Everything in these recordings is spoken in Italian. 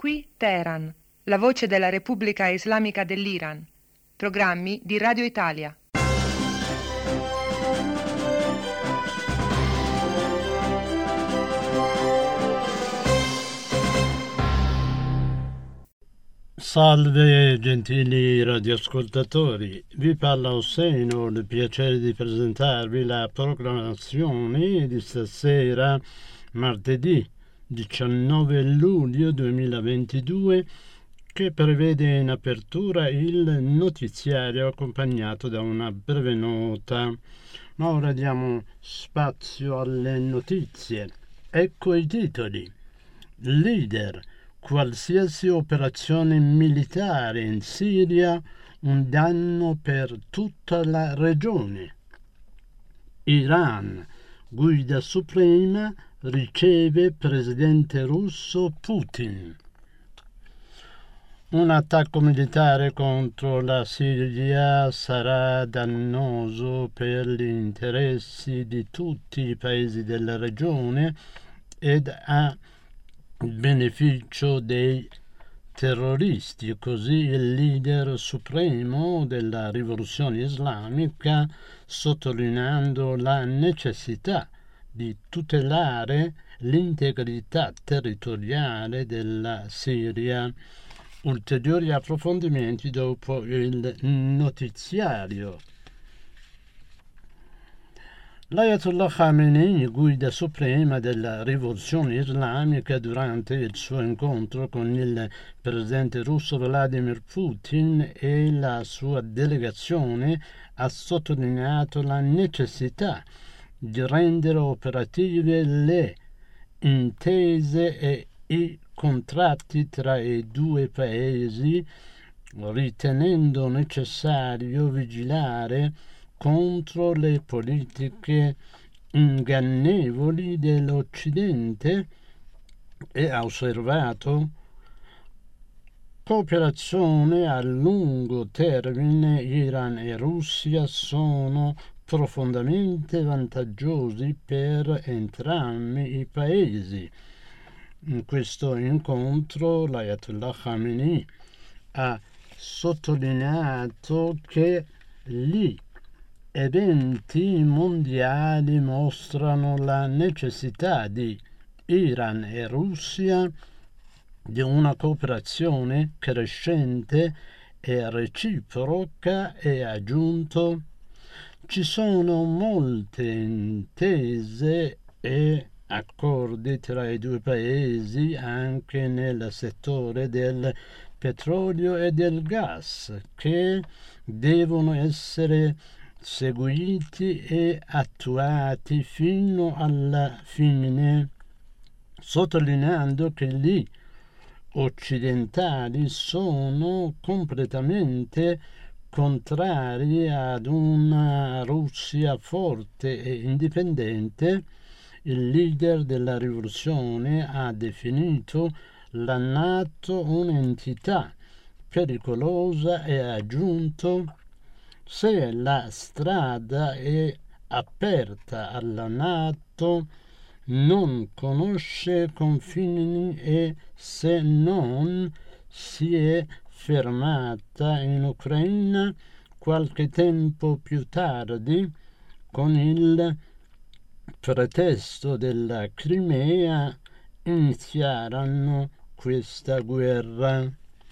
Qui Teheran, la voce della Repubblica Islamica dell'Iran. Programmi di Radio Italia. Salve gentili radioascoltatori, vi parla Hossein, ho il piacere di presentarvi la programmazione di stasera, martedì 19 luglio 2022, che prevede in apertura il notiziario accompagnato da una breve nota. Ma ora diamo spazio alle notizie. Ecco i titoli. Leader: qualsiasi operazione militare in Siria un danno per tutta la regione. Iran: guida suprema riceve presidente russo Putin. Un attacco militare contro la Siria sarà dannoso per gli interessi di tutti i paesi della regione ed a beneficio dei terroristi. Così il leader supremo della rivoluzione islamica, sottolineando la necessità di tutelare l'integrità territoriale della Siria. Ulteriori approfondimenti dopo il notiziario. L'Ayatollah Khamenei, guida suprema della rivoluzione islamica, durante il suo incontro con il presidente russo Vladimir Putin e la sua delegazione, ha sottolineato la necessità di rendere operative le intese e i contratti tra i due paesi, ritenendo necessario vigilare contro le politiche ingannevoli dell'Occidente e ha osservato: cooperazione a lungo termine. Iran e Russia sono profondamente vantaggiosi per entrambi i paesi. In questo incontro l'Ayatollah Khamenei ha sottolineato che gli eventi mondiali mostrano la necessità di Iran e Russia di una cooperazione crescente e reciproca, e ha aggiunto: ci sono molte intese e accordi tra i due paesi anche nel settore del petrolio e del gas che devono essere seguiti e attuati fino alla fine, sottolineando che gli occidentali sono completamente contrari ad una Russia forte e indipendente. Il leader della rivoluzione ha definito la NATO un'entità pericolosa e ha aggiunto: se la strada è aperta alla NATO, non conosce confini, e se non si è fermata in Ucraina qualche tempo più tardi, con il pretesto della Crimea, inizieranno questa guerra.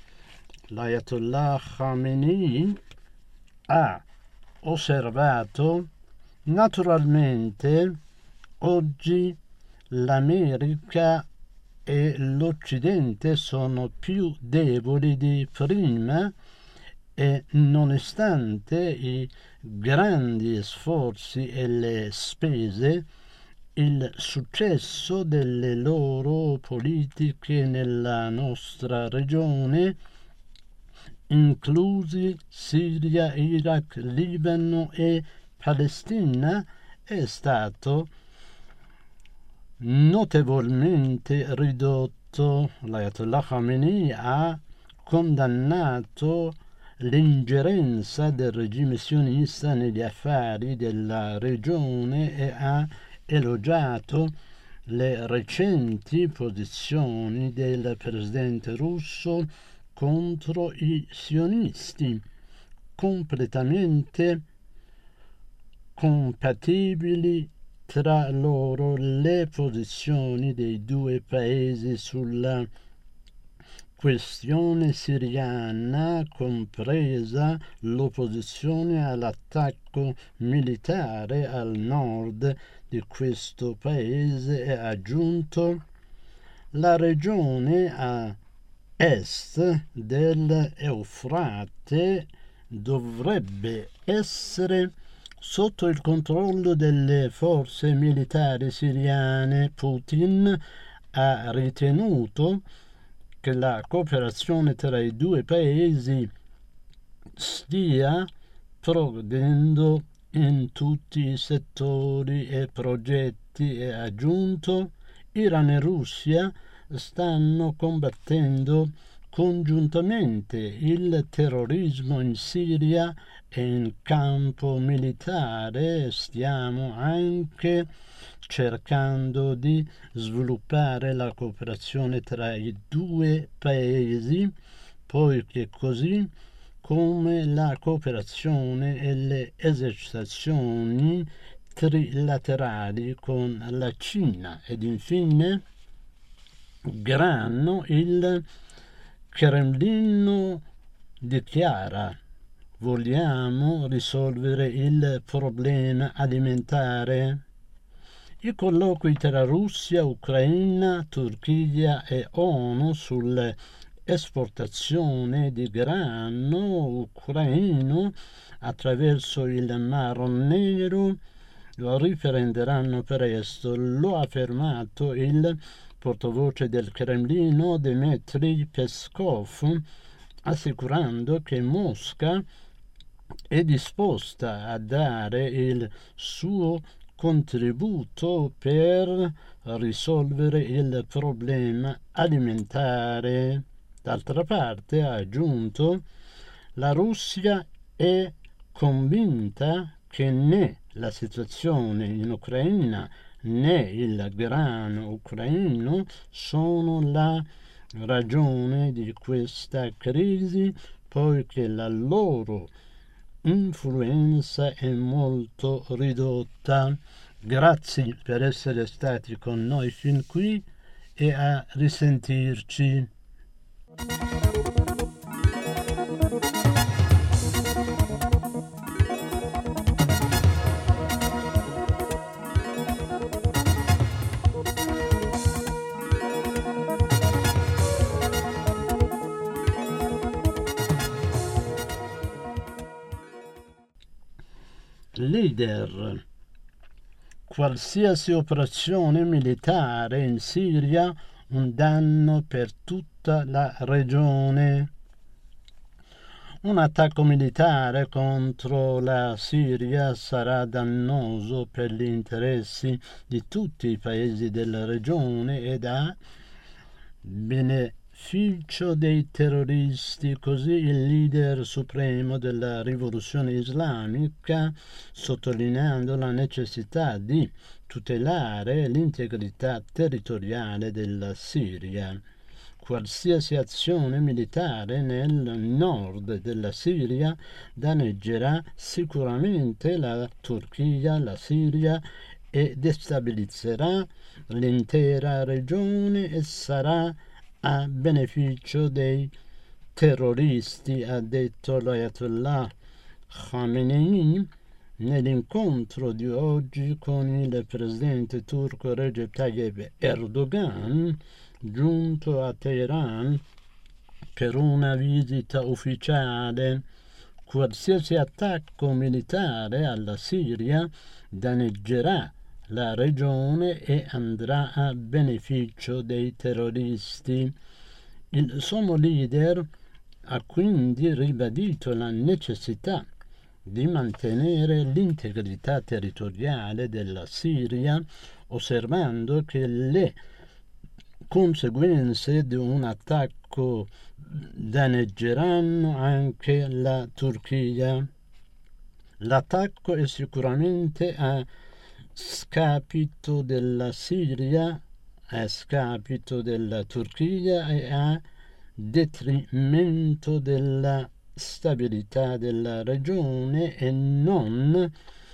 L'Ayatollah Khamenei ha osservato: naturalmente oggi l'America e l'Occidente sono più deboli di prima e, nonostante i grandi sforzi e le spese, il successo delle loro politiche nella nostra regione, inclusi Siria, Iraq, Libano e Palestina, è stato notevolmente ridotto. L'Ayatollah Khamenei ha condannato l'ingerenza del regime sionista negli affari della regione e ha elogiato le recenti posizioni del presidente russo contro i sionisti, completamente compatibili tra loro le posizioni dei due paesi sulla questione siriana, compresa l'opposizione all'attacco militare al nord di questo paese, e ha aggiunto: la regione a est dell'Eufrate dovrebbe essere sotto il controllo delle forze militari siriane. Putin ha ritenuto che la cooperazione tra i due paesi stia progredendo in tutti i settori e progetti, e ha aggiunto: Iran e Russia stanno combattendo congiuntamente il terrorismo in Siria e in campo militare. Stiamo anche cercando di sviluppare la cooperazione tra i due paesi, poiché così come la cooperazione e le esercitazioni trilaterali con la Cina. Ed infine Grano, il Cremlino dichiara: vogliamo risolvere il problema alimentare. I colloqui tra Russia, Ucraina, Turchia e ONU sulle esportazione di grano ucraino attraverso il Mar Nero lo riprenderanno presto, lo ha affermato il portavoce del Cremlino Dmitry Peskov, assicurando che Mosca è disposta a dare il suo contributo per risolvere il problema alimentare. D'altra parte, ha aggiunto, la Russia è convinta che né la situazione in Ucraina né il grano ucraino sono la ragione di questa crisi, poiché la loro influenza è molto ridotta. Grazie per essere stati con noi fin qui e a risentirci. Leader. Qualsiasi operazione militare in Siria un danno per tutta la regione. Un attacco militare contro la Siria sarà dannoso per gli interessi di tutti i paesi della regione ed a beneficio dei terroristi. Così il leader supremo della rivoluzione islamica, sottolineando la necessità di tutelare l'integrità territoriale della Siria. Qualsiasi azione militare nel nord della Siria danneggerà sicuramente la Turchia, la Siria e destabilizzerà l'intera regione e sarà a beneficio dei terroristi, ha detto l'Ayatollah Khamenei nell'incontro di oggi con il presidente turco Recep Tayyip Erdogan, giunto a Teheran per una visita ufficiale. Qualsiasi attacco militare alla Siria danneggerà la regione e andrà a beneficio dei terroristi. Il sommo leader ha quindi ribadito la necessità di mantenere l'integrità territoriale della Siria, osservando che le conseguenze di un attacco danneggeranno anche la Turchia. L'attacco è sicuramente a scapito della Siria, a scapito della Turchia e a detrimento della stabilità della regione e non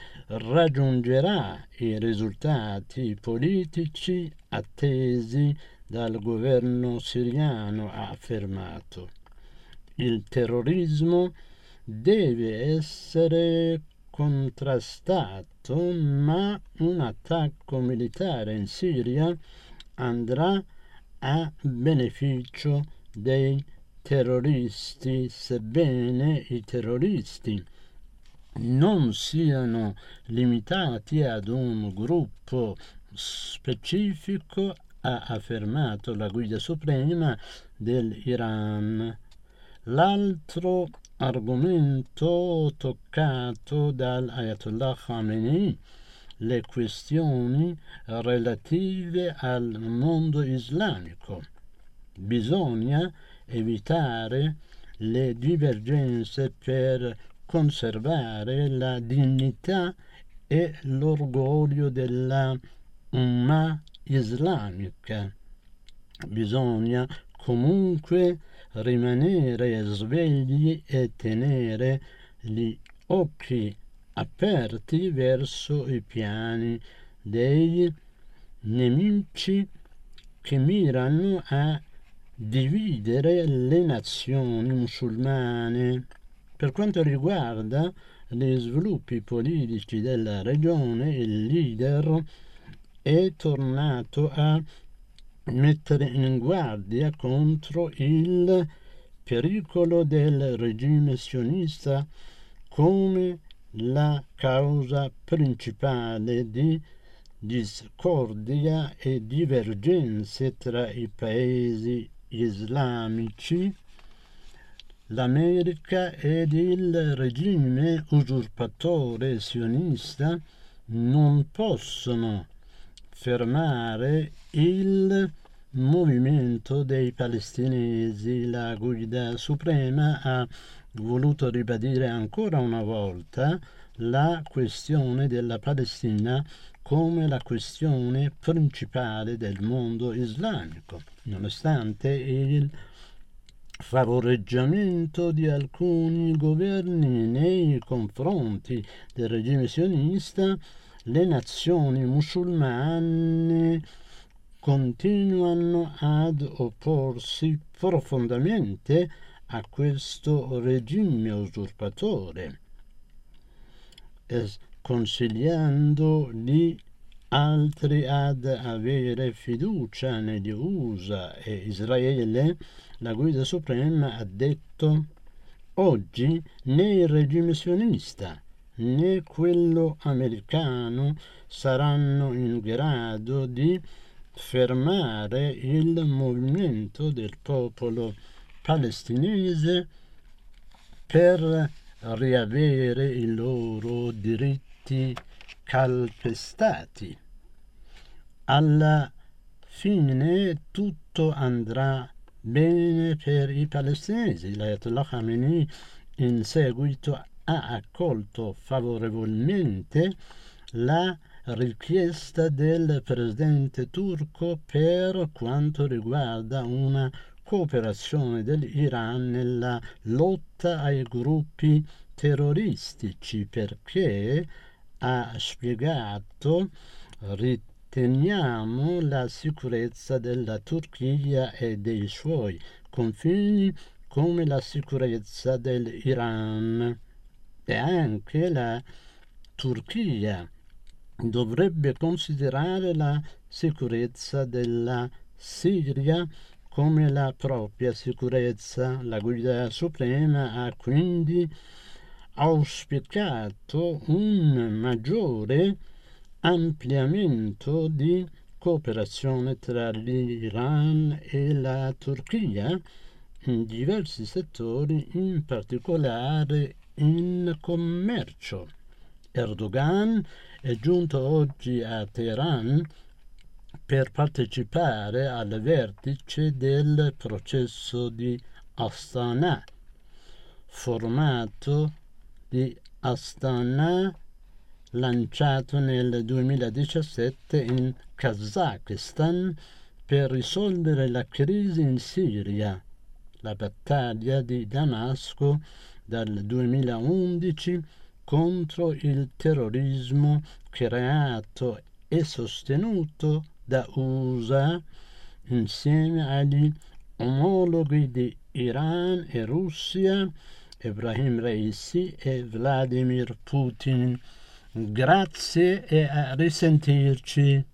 raggiungerà i risultati politici attesi dal governo siriano, ha affermato. Il terrorismo deve essere contrastato, ma un attacco militare in Siria andrà a beneficio dei terroristi, sebbene i terroristi non siano limitati ad un gruppo specifico, ha affermato la guida suprema dell'Iran. L'altro argomento toccato dall'Ayatollah Khamenei, le questioni relative al mondo islamico. Bisogna evitare le divergenze per conservare la dignità e l'orgoglio della Ummah islamica. Bisogna comunque rimanere svegli e tenere gli occhi aperti verso i piani dei nemici che mirano a dividere le nazioni musulmane. Per quanto riguarda gli sviluppi politici della regione, il leader è tornato a mettere in guardia contro il pericolo del regime sionista come la causa principale di discordia e divergenze tra i paesi islamici. L'America ed il regime usurpatore sionista non possono fermare il movimento dei palestinesi. La guida suprema ha voluto ribadire ancora una volta la questione della Palestina come la questione principale del mondo islamico, nonostante il favoreggiamento di alcuni governi nei confronti del regime sionista. Le nazioni musulmane continuano ad opporsi profondamente a questo regime usurpatore, consigliando gli altri ad avere fiducia negli USA e Israele. La guida suprema ha detto: oggi né il regime sionista né quello americano saranno in grado di fermare il movimento del popolo palestinese per riavere i loro diritti calpestati. Alla fine tutto andrà bene per i palestinesi. L'Ayatollah Khamenei in seguito ha accolto favorevolmente la richiesta del presidente turco per quanto riguarda una cooperazione dell'Iran nella lotta ai gruppi terroristici, perché ha spiegato: riteniamo la sicurezza della Turchia e dei suoi confini come la sicurezza dell'Iran, e anche la Turchia dovrebbe considerare la sicurezza della Siria come la propria sicurezza. La guida suprema ha quindi auspicato un maggiore ampliamento di cooperazione tra l'Iran e la Turchia in diversi settori, in particolare in commercio. Erdogan è giunto oggi a Teheran per partecipare al vertice del processo di Astana, formato di Astana lanciato nel 2017 in Kazakistan per risolvere la crisi in Siria. La battaglia di Damasco dal 2011 contro il terrorismo creato e sostenuto da USA insieme agli omologhi di Iran e Russia, Ebrahim Raisi e Vladimir Putin. Grazie e a risentirci.